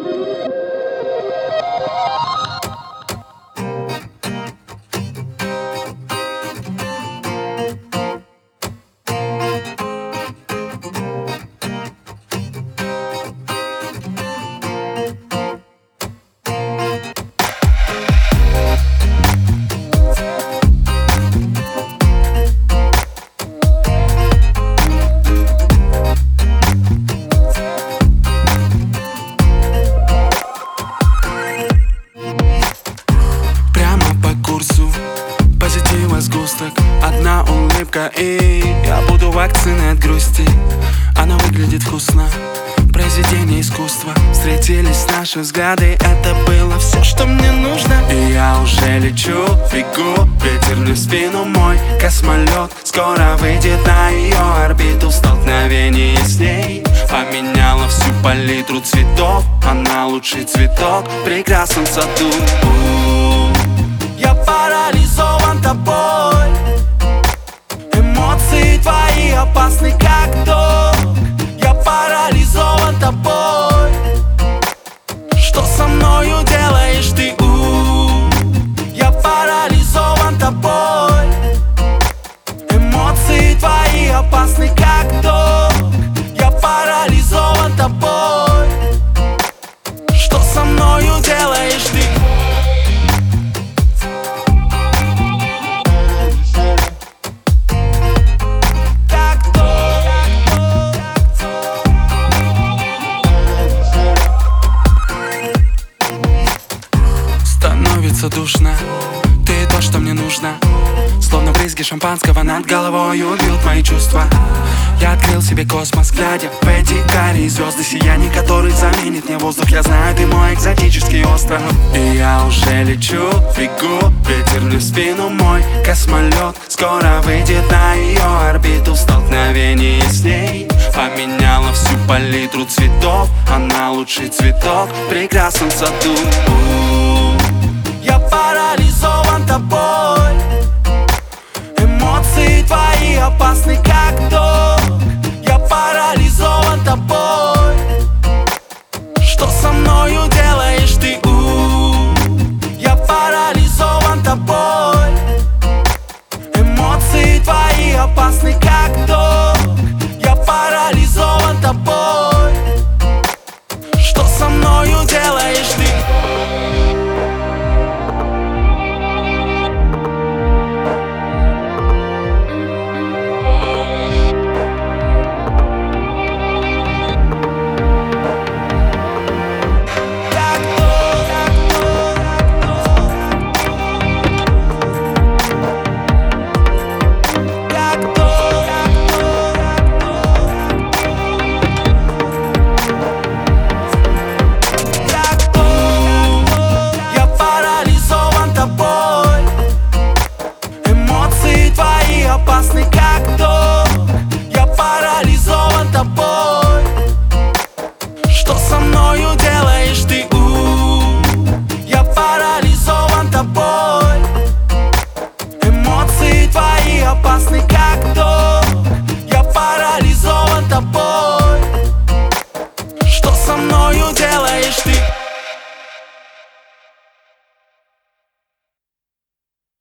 Сгусток, одна улыбка, и я буду вакциной от грусти. Она выглядит вкусно, произведение искусства. Встретились наши взгляды, это было все, что мне нужно. И я уже лечу, бегу, ветер мне в спину. Мой космолет скоро выйдет на ее орбиту. В столкновении с ней поменяла всю палитру цветов. Она лучший цветок в прекрасном саду. Я парализован тобой. Эмоции твои опасны, как ток. Я парализован тобой. Что со мною делаешь ты? Я парализован тобой. Эмоции твои опасны, как ток. Я парализован тобой. Что со мною делаешь ты? Становится душно, ты то, что мне нужно. Словно брызги шампанского над головой убьют мои чувства. Я открыл себе космос, глядя в эти карие звезды. Сияние которых заменит мне воздух. Я знаю, ты мой экзотический остров. И я уже лечу, бегу, ветер мне в спину. Мой космолет скоро выйдет на ее орбиту. В столкновении с ней поменяла всю палитру цветов. Она лучший цветок в прекрасном саду. Я парализован тобой. Эмоции твои опасны, как ток. Я парализован тобой.